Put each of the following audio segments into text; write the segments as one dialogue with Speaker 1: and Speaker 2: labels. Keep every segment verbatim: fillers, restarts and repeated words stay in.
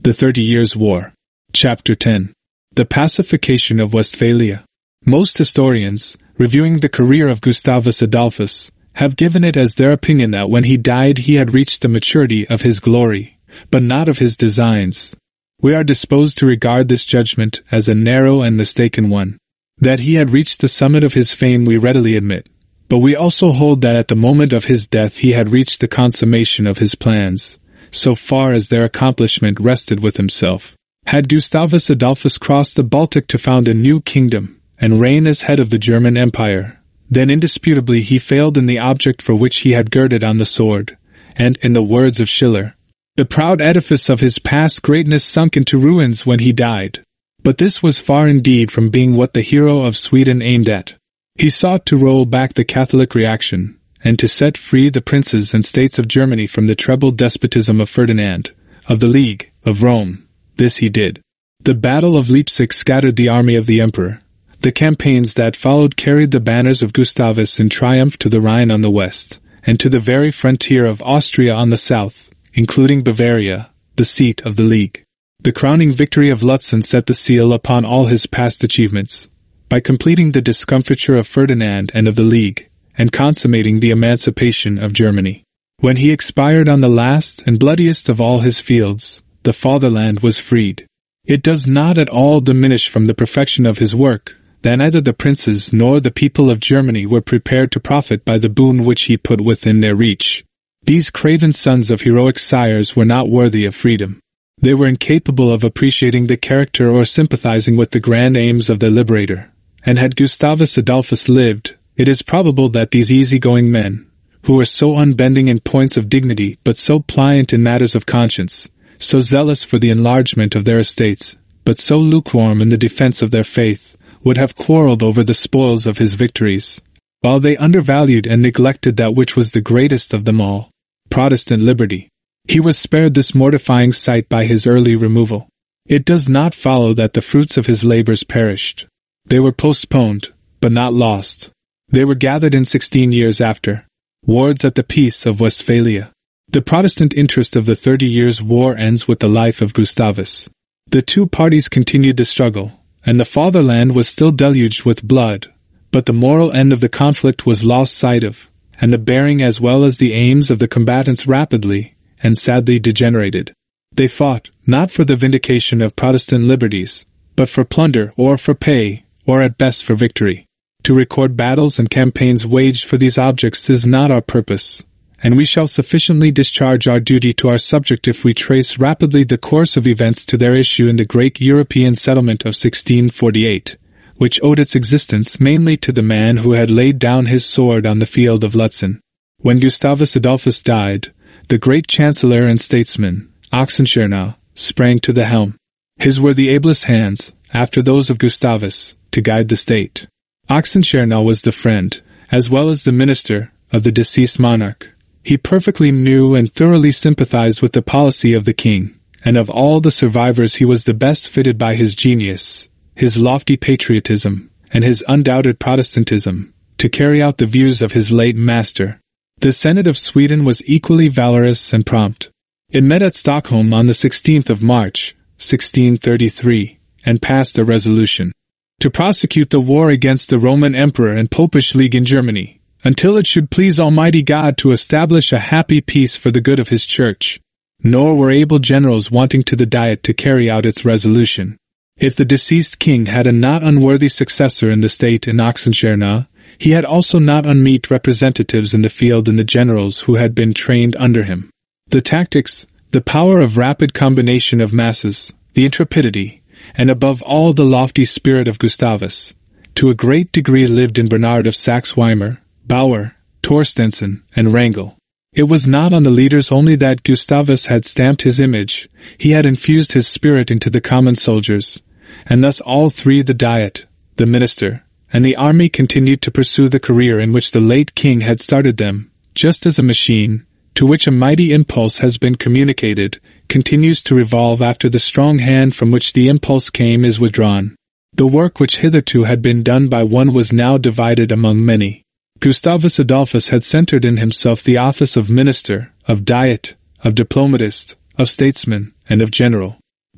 Speaker 1: The Thirty Years' War. Chapter ten. The Pacification of Westphalia. Most historians, reviewing the career of Gustavus Adolphus, have given it as their opinion that when he died he had reached the maturity of his glory, but not of his designs. We are disposed to regard this judgment as a narrow and mistaken one. That he had reached the summit of his fame we readily admit, but we also hold that at the moment of his death he had reached the consummation of his plans, so far as their accomplishment rested with himself. Had Gustavus Adolphus crossed the Baltic to found a new kingdom, and reign as head of the German Empire, then indisputably he failed in the object for which he had girded on the sword, and, in the words of Schiller, the proud edifice of his past greatness sunk into ruins when he died. But this was far indeed from being what the hero of Sweden aimed at. He sought to roll back the Catholic reaction, and to set free the princes and states of Germany from the treble despotism of Ferdinand, of the League, of Rome. This he did. The Battle of Leipzig scattered the army of the emperor. The campaigns that followed carried the banners of Gustavus in triumph to the Rhine on the west, and to the very frontier of Austria on the south, including Bavaria, the seat of the League. The crowning victory of Lutzen set the seal upon all his past achievements, by completing the discomfiture of Ferdinand and of the League, and consummating the emancipation of Germany. When he expired on the last and bloodiest of all his fields, the fatherland was freed. It does not at all diminish from the perfection of his work that neither the princes nor the people of Germany were prepared to profit by the boon which he put within their reach. These craven sons of heroic sires were not worthy of freedom. They were incapable of appreciating the character or sympathizing with the grand aims of their liberator. And had Gustavus Adolphus lived, it is probable that these easygoing men, who were so unbending in points of dignity but so pliant in matters of conscience, so zealous for the enlargement of their estates, but so lukewarm in the defense of their faith, would have quarreled over the spoils of his victories, while they undervalued and neglected that which was the greatest of them all, Protestant liberty. He was spared this mortifying sight by his early removal. It does not follow that the fruits of his labors perished. They were postponed, but not lost. They were gathered in sixteen years after, wards at the Peace of Westphalia. The Protestant interest of the Thirty Years' War ends with the life of Gustavus. The two parties continued the struggle, and the fatherland was still deluged with blood, but the moral end of the conflict was lost sight of, and the bearing as well as the aims of the combatants rapidly and sadly degenerated. They fought, not for the vindication of Protestant liberties, but for plunder or for pay, or at best for victory. To record battles and campaigns waged for these objects is not our purpose, and we shall sufficiently discharge our duty to our subject if we trace rapidly the course of events to their issue in the great European settlement of sixteen forty-eight, which owed its existence mainly to the man who had laid down his sword on the field of Lutzen. When Gustavus Adolphus died, the great chancellor and statesman, Oxenstierna, sprang to the helm. His were the ablest hands, after those of Gustavus, to guide the state. Oxenstierna was the friend, as well as the minister, of the deceased monarch. He perfectly knew and thoroughly sympathized with the policy of the king, and of all the survivors he was the best fitted by his genius, his lofty patriotism, and his undoubted Protestantism, to carry out the views of his late master. The Senate of Sweden was equally valorous and prompt. It met at Stockholm on the sixteenth of March, sixteen thirty-three, and passed a resolution to prosecute the war against the Roman Emperor and Popish League in Germany, until it should please Almighty God to establish a happy peace for the good of his church. Nor were able generals wanting to the Diet to carry out its resolution. If the deceased king had a not unworthy successor in the state in Oxenstierna, he had also not unmeet representatives in the field in the generals who had been trained under him. The tactics, the power of rapid combination of masses, the intrepidity, and above all the lofty spirit of Gustavus, to a great degree lived in Bernard of Saxe-Weimar, Bauer, Torstenson, and Wrangel. It was not on the leaders only that Gustavus had stamped his image, he had infused his spirit into the common soldiers, and thus all three, the Diet, the minister, and the army, continued to pursue the career in which the late king had started them, just as a machine, to which a mighty impulse has been communicated, continues to revolve after the strong hand from which the impulse came is withdrawn. The work which hitherto had been done by one was now divided among many. Gustavus Adolphus had centered in himself the office of minister, of diet, of diplomatist, of statesman, and of general.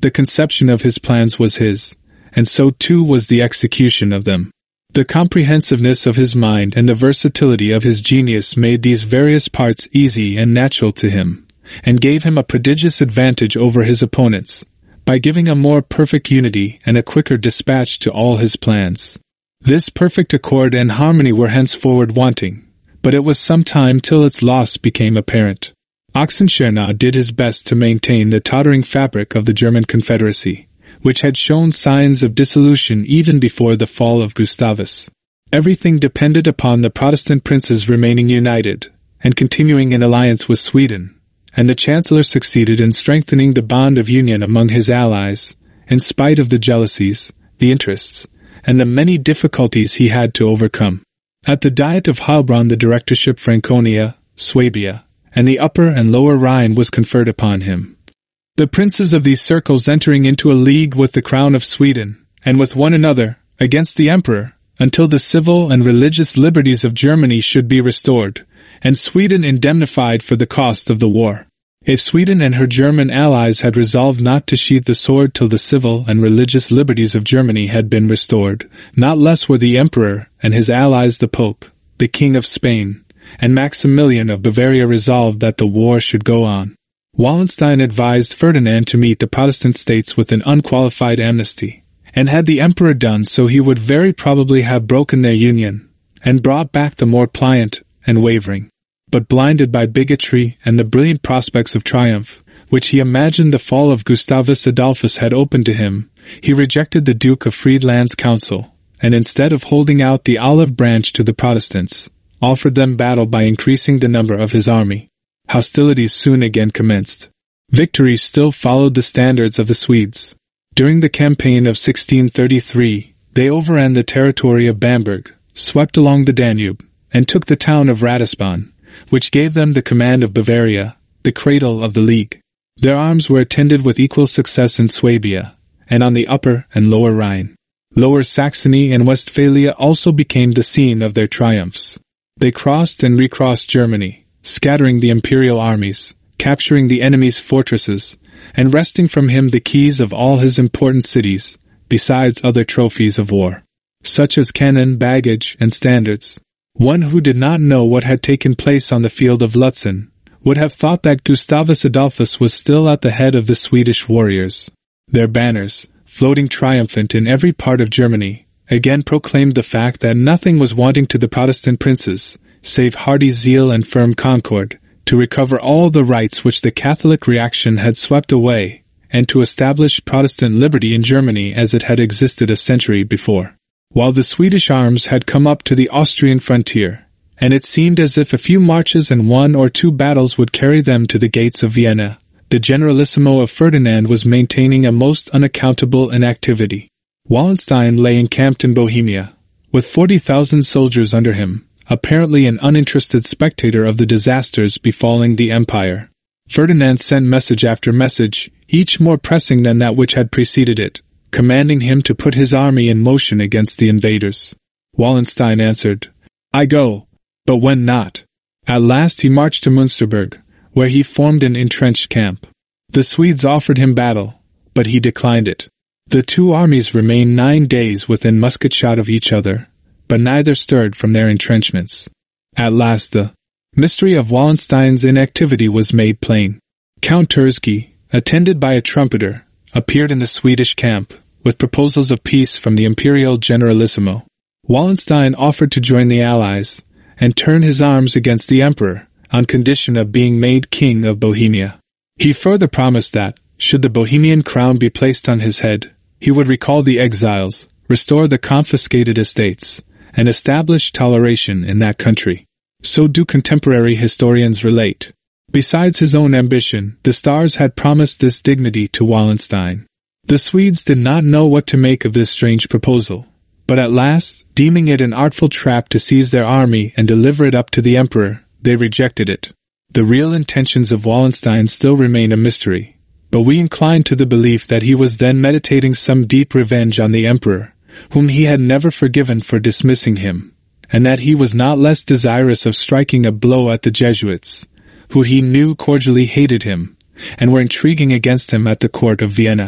Speaker 1: The conception of his plans was his, and so too was the execution of them. The comprehensiveness of his mind and the versatility of his genius made these various parts easy and natural to him, and gave him a prodigious advantage over his opponents, by giving a more perfect unity and a quicker dispatch to all his plans. This perfect accord and harmony were henceforward wanting, but it was some time till its loss became apparent. Oxenstierna did his best to maintain the tottering fabric of the German Confederacy, which had shown signs of dissolution even before the fall of Gustavus. Everything depended upon the Protestant princes remaining united, and continuing in alliance with Sweden, and the Chancellor succeeded in strengthening the bond of union among his allies, in spite of the jealousies, the interests, and the many difficulties he had to overcome. At the Diet of Heilbronn the directorship Franconia, Swabia, and the Upper and Lower Rhine was conferred upon him. The princes of these circles entering into a league with the crown of Sweden, and with one another, against the emperor, until the civil and religious liberties of Germany should be restored, and Sweden indemnified for the cost of the war. If Sweden and her German allies had resolved not to sheathe the sword till the civil and religious liberties of Germany had been restored, not less were the emperor and his allies the Pope, the King of Spain, and Maximilian of Bavaria resolved that the war should go on. Wallenstein advised Ferdinand to meet the Protestant states with an unqualified amnesty, and had the emperor done so he would very probably have broken their union, and brought back the more pliant and wavering. But blinded by bigotry and the brilliant prospects of triumph, which he imagined the fall of Gustavus Adolphus had opened to him, he rejected the Duke of Friedland's counsel, and instead of holding out the olive branch to the Protestants, offered them battle by increasing the number of his army. Hostilities soon again commenced. Victory still followed the standards of the Swedes. During the campaign of sixteen thirty-three, they overran the territory of Bamberg, swept along the Danube, and took the town of Ratisbon, which gave them the command of Bavaria, the cradle of the League. Their arms were attended with equal success in Swabia, and on the Upper and Lower Rhine. Lower Saxony and Westphalia also became the scene of their triumphs. They crossed and recrossed Germany, scattering the imperial armies, capturing the enemy's fortresses, and wresting from him the keys of all his important cities, besides other trophies of war, such as cannon, baggage, and standards. One who did not know what had taken place on the field of Lutzen would have thought that Gustavus Adolphus was still at the head of the Swedish warriors. Their banners, floating triumphant in every part of Germany, again proclaimed the fact that nothing was wanting to the Protestant princes, save hearty zeal and firm concord, to recover all the rights which the Catholic reaction had swept away, and to establish Protestant liberty in Germany as it had existed a century before. While the Swedish arms had come up to the Austrian frontier, and it seemed as if a few marches and one or two battles would carry them to the gates of Vienna, the Generalissimo of Ferdinand was maintaining a most unaccountable inactivity. Wallenstein lay encamped in Bohemia, with forty thousand soldiers under him, apparently an uninterested spectator of the disasters befalling the empire. Ferdinand sent message after message, each more pressing than that which had preceded it, commanding him to put his army in motion against the invaders. Wallenstein answered, "I go, but when not?" At last he marched to Münsterberg, where he formed an entrenched camp. The Swedes offered him battle, but he declined it. The two armies remained nine days within musket shot of each other, but neither stirred from their entrenchments. At last the mystery of Wallenstein's inactivity was made plain. Count Terzky, attended by a trumpeter, appeared in the Swedish camp, with proposals of peace from the Imperial Generalissimo. Wallenstein offered to join the Allies, and turn his arms against the Emperor, on condition of being made King of Bohemia. He further promised that, should the Bohemian crown be placed on his head, he would recall the exiles, restore the confiscated estates, and establish toleration in that country. So do contemporary historians relate. Besides his own ambition, the stars had promised this dignity to Wallenstein. The Swedes did not know what to make of this strange proposal, but at last, deeming it an artful trap to seize their army and deliver it up to the emperor, they rejected it. The real intentions of Wallenstein still remain a mystery, but we incline to the belief that he was then meditating some deep revenge on the emperor, whom he had never forgiven for dismissing him, and that he was not less desirous of striking a blow at the Jesuits, who he knew cordially hated him, and were intriguing against him at the court of Vienna.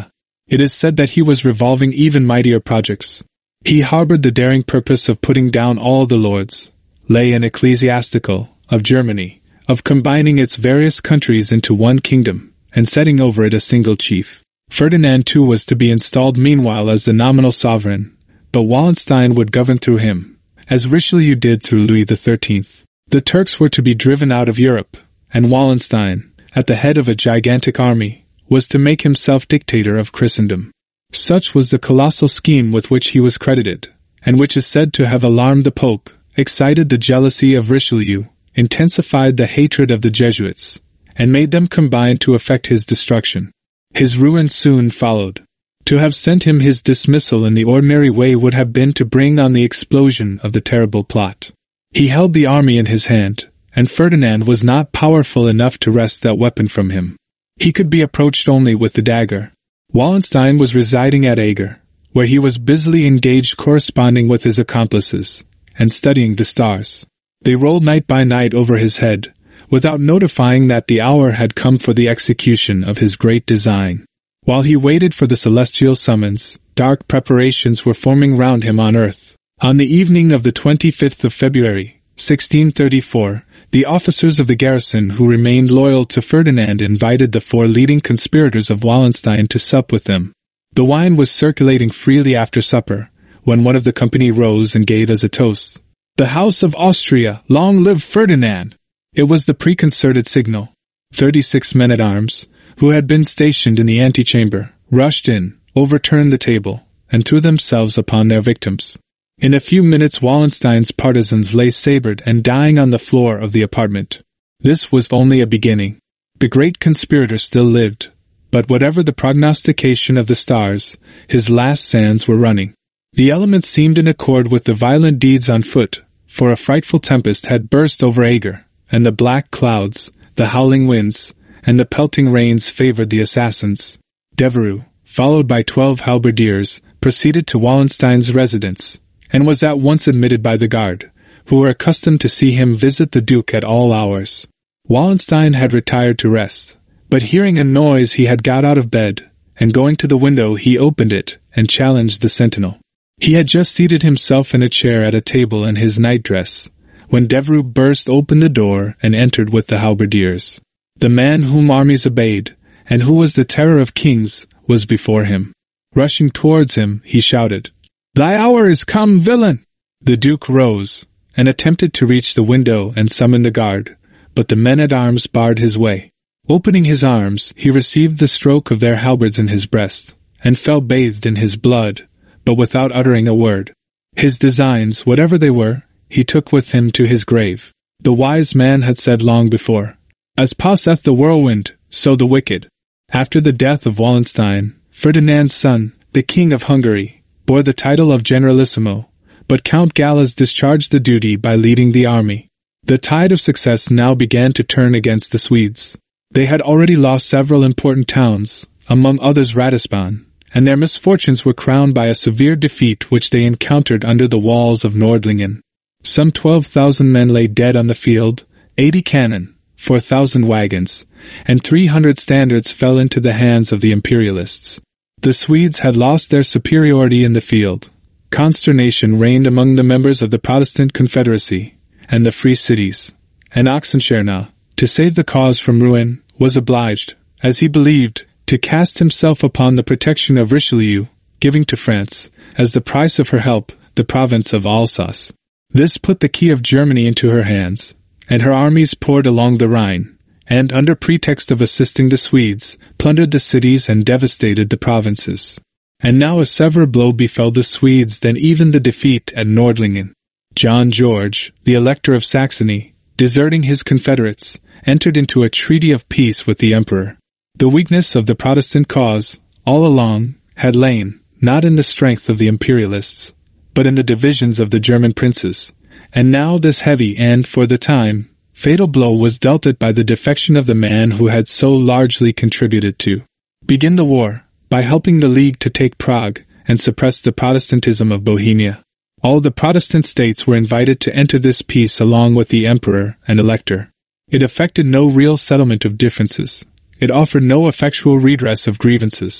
Speaker 1: It is said that he was revolving even mightier projects. He harbored the daring purpose of putting down all the lords, lay and ecclesiastical, of Germany, of combining its various countries into one kingdom, and setting over it a single chief. Ferdinand too was to be installed meanwhile as the nominal sovereign, but Wallenstein would govern through him, as Richelieu did through Louis the thirteenth. The Turks were to be driven out of Europe, and Wallenstein, at the head of a gigantic army, was to make himself dictator of Christendom. Such was the colossal scheme with which he was credited, and which is said to have alarmed the Pope, excited the jealousy of Richelieu, intensified the hatred of the Jesuits, and made them combine to effect his destruction. His ruin soon followed. To have sent him his dismissal in the ordinary way would have been to bring on the explosion of the terrible plot. He held the army in his hand, and Ferdinand was not powerful enough to wrest that weapon from him. He could be approached only with the dagger. Wallenstein was residing at Eger, where he was busily engaged corresponding with his accomplices, and studying the stars. They rolled night by night over his head, without notifying that the hour had come for the execution of his great design. While he waited for the celestial summons, dark preparations were forming round him on earth. On the evening of the twenty-fifth of February, sixteen thirty-four, the officers of the garrison who remained loyal to Ferdinand invited the four leading conspirators of Wallenstein to sup with them. The wine was circulating freely after supper, when one of the company rose and gave as a toast, "The House of Austria, long live Ferdinand!" It was the preconcerted signal. Thirty-six men-at-arms, who had been stationed in the antechamber, rushed in, overturned the table, and threw themselves upon their victims. In a few minutes Wallenstein's partisans lay sabred and dying on the floor of the apartment. This was only a beginning. The great conspirator still lived, but whatever the prognostication of the stars, his last sands were running. The elements seemed in accord with the violent deeds on foot, for a frightful tempest had burst over Eger, and the black clouds, the howling winds, and the pelting rains favored the assassins. Devereux, followed by twelve halberdiers, proceeded to Wallenstein's residence, and was at once admitted by the guard, who were accustomed to see him visit the Duke at all hours. Wallenstein had retired to rest, but hearing a noise he had got out of bed, and going to the window he opened it and challenged the sentinel. He had just seated himself in a chair at a table in his nightdress, when Devereux burst open the door and entered with the halberdiers. The man whom armies obeyed, and who was the terror of kings, was before him. Rushing towards him, he shouted, "Thy hour is come, villain!" The Duke rose, and attempted to reach the window and summon the guard, but the men-at-arms barred his way. Opening his arms, he received the stroke of their halberds in his breast, and fell bathed in his blood, but without uttering a word. His designs, whatever they were, he took with him to his grave. The wise man had said long before, "As passeth the whirlwind, so the wicked." After the death of Wallenstein, Ferdinand's son, the King of Hungary, bore the title of Generalissimo, but Count Gallas discharged the duty by leading the army. The tide of success now began to turn against the Swedes. They had already lost several important towns, among others Ratisbon, and their misfortunes were crowned by a severe defeat which they encountered under the walls of Nordlingen. Some twelve thousand men lay dead on the field, eighty cannon, four thousand wagons, and three hundred standards fell into the hands of the Imperialists. The Swedes had lost their superiority in the field. Consternation reigned among the members of the Protestant Confederacy and the Free Cities, and Oxenstierna, to save the cause from ruin, was obliged, as he believed, to cast himself upon the protection of Richelieu, giving to France, as the price of her help, the province of Alsace. This put the key of Germany into her hands, and her armies poured along the Rhine, and, under pretext of assisting the Swedes, plundered the cities and devastated the provinces. And now a severer blow befell the Swedes than even the defeat at Nordlingen. John George, the Elector of Saxony, deserting his confederates, entered into a treaty of peace with the Emperor. The weakness of the Protestant cause, all along, had lain, not in the strength of the Imperialists, but in the divisions of the German princes, and now this heavy and, for the time, fatal blow was dealt it by the defection of the man who had so largely contributed to begin the war, by helping the League to take Prague and suppress the Protestantism of Bohemia. All the Protestant states were invited to enter this peace along with the Emperor and Elector. It effected no real settlement of differences. It offered no effectual redress of grievances,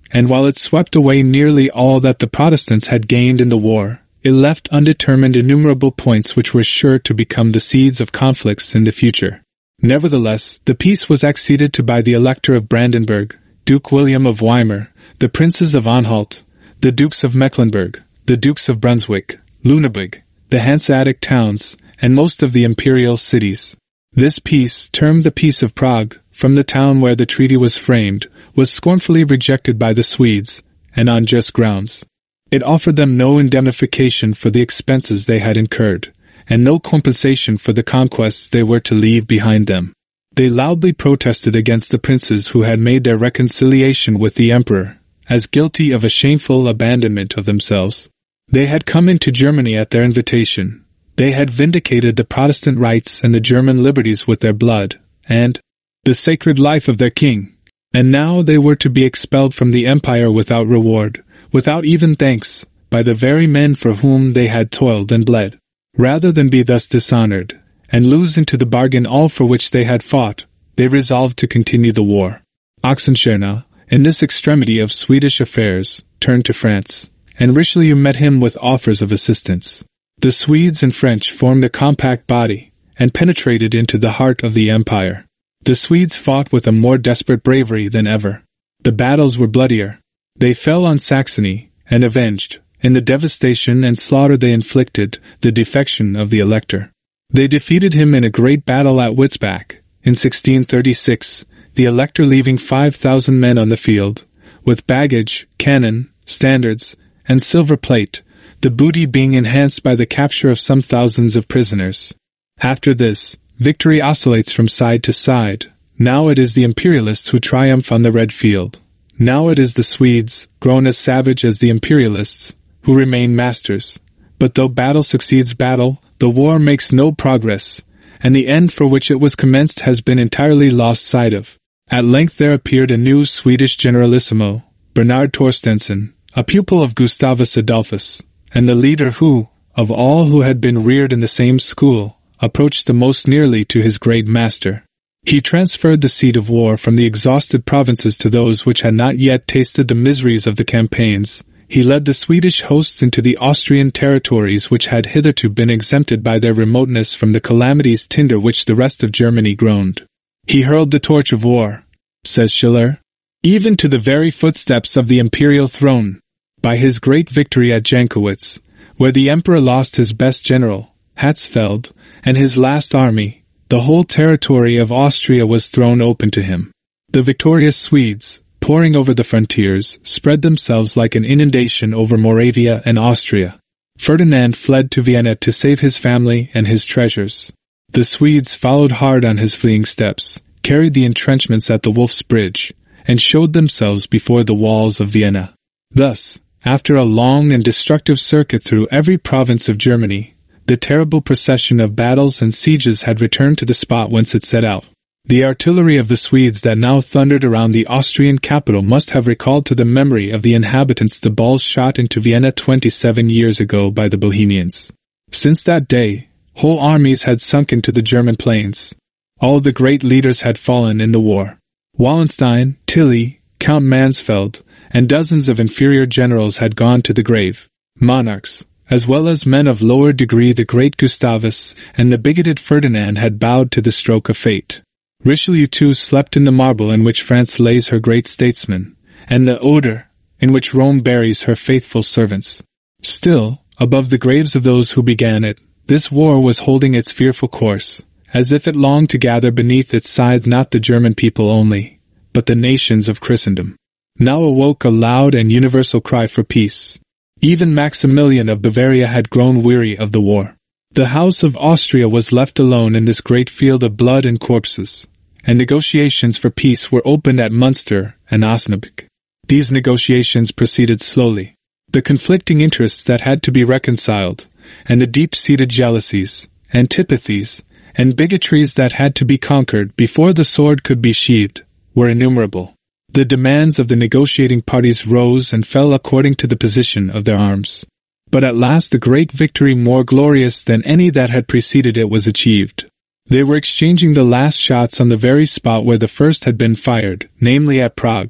Speaker 1: and while it swept away nearly all that the Protestants had gained in the war, it left undetermined innumerable points which were sure to become the seeds of conflicts in the future. Nevertheless, the peace was acceded to by the Elector of Brandenburg, Duke William of Weimar, the Princes of Anhalt, the Dukes of Mecklenburg, the Dukes of Brunswick, Lüneburg, the Hanseatic towns, and most of the imperial cities. This peace, termed the Peace of Prague, from the town where the treaty was framed, was scornfully rejected by the Swedes, and on just grounds. It offered them no indemnification for the expenses they had incurred, and no compensation for the conquests they were to leave behind them. They loudly protested against the princes who had made their reconciliation with the emperor, as guilty of a shameful abandonment of themselves. They had come into Germany at their invitation. They had vindicated the Protestant rights and the German liberties with their blood, and the sacred life of their king. And now they were to be expelled from the empire without reward, without even thanks, by the very men for whom they had toiled and bled. Rather than be thus dishonored, and lose into the bargain all for which they had fought, they resolved to continue the war. Oxenstierna, in this extremity of Swedish affairs, turned to France, and Richelieu met him with offers of assistance. The Swedes and French formed a compact body, and penetrated into the heart of the empire. The Swedes fought with a more desperate bravery than ever. The battles were bloodier. They fell on Saxony, and avenged, in the devastation and slaughter they inflicted, the defection of the Elector. They defeated him in a great battle at Witzbach, in sixteen thirty-six, the Elector leaving five thousand men on the field, with baggage, cannon, standards, and silver plate, the booty being enhanced by the capture of some thousands of prisoners. After this, victory oscillates from side to side. Now it is the Imperialists who triumph on the red field. Now it is the Swedes, grown as savage as the Imperialists, who remain masters. But though battle succeeds battle, the war makes no progress, and the end for which it was commenced has been entirely lost sight of. At length there appeared a new Swedish generalissimo, Bernard Torstensson, a pupil of Gustavus Adolphus, and the leader who, of all who had been reared in the same school, approached the most nearly to his great master. He transferred the seat of war from the exhausted provinces to those which had not yet tasted the miseries of the campaigns. He led the Swedish hosts into the Austrian territories which had hitherto been exempted by their remoteness from the calamities tinder which the rest of Germany groaned. He hurled the torch of war, says Schiller, even to the very footsteps of the imperial throne. By his great victory at Jankowitz, where the emperor lost his best general, Hatzfeld, and his last army, the whole territory of Austria was thrown open to him. The victorious Swedes, pouring over the frontiers, spread themselves like an inundation over Moravia and Austria. Ferdinand fled to Vienna to save his family and his treasures. The Swedes followed hard on his fleeing steps, carried the entrenchments at the Wolf's Bridge, and showed themselves before the walls of Vienna. Thus, after a long and destructive circuit through every province of Germany, the terrible procession of battles and sieges had returned to the spot whence it set out. The artillery of the Swedes that now thundered around the Austrian capital must have recalled to the memory of the inhabitants the balls shot into Vienna twenty-seven years ago by the Bohemians. Since that day, whole armies had sunk into the German plains. All the great leaders had fallen in the war. Wallenstein, Tilly, Count Mansfeld, and dozens of inferior generals had gone to the grave. Monarchs, as well as men of lower degree, the great Gustavus and the bigoted Ferdinand, had bowed to the stroke of fate. Richelieu too slept in the marble in which France lays her great statesmen, and the odor in which Rome buries her faithful servants. Still, above the graves of those who began it, this war was holding its fearful course, as if it longed to gather beneath its scythe not the German people only, but the nations of Christendom. Now awoke a loud and universal cry for peace. Even Maximilian of Bavaria had grown weary of the war. The House of Austria was left alone in this great field of blood and corpses, and negotiations for peace were opened at Munster and Osnabrück. These negotiations proceeded slowly. The conflicting interests that had to be reconciled, and the deep-seated jealousies, antipathies, and bigotries that had to be conquered before the sword could be sheathed, were innumerable. The demands of the negotiating parties rose and fell according to the position of their arms. But at last a great victory more glorious than any that had preceded it was achieved. They were exchanging the last shots on the very spot where the first had been fired, namely at Prague,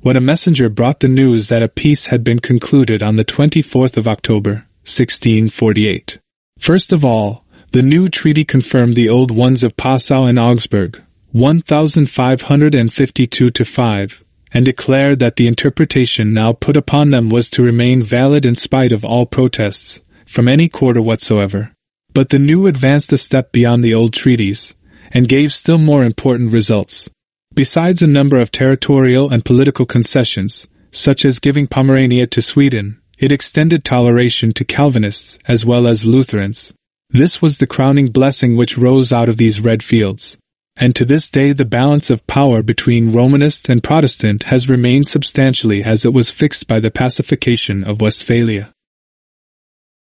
Speaker 1: when a messenger brought the news that a peace had been concluded on the twenty-fourth of October, sixteen forty-eight. First of all, the new treaty confirmed the old ones of Passau and Augsburg, fifteen fifty-two to five, and declared that the interpretation now put upon them was to remain valid in spite of all protests, from any quarter whatsoever. But the new advanced a step beyond the old treaties, and gave still more important results. Besides a number of territorial and political concessions, such as giving Pomerania to Sweden, it extended toleration to Calvinists as well as Lutherans. This was the crowning blessing which rose out of these red fields. And to this day the balance of power between Romanist and Protestant has remained substantially as it was fixed by the pacification of Westphalia.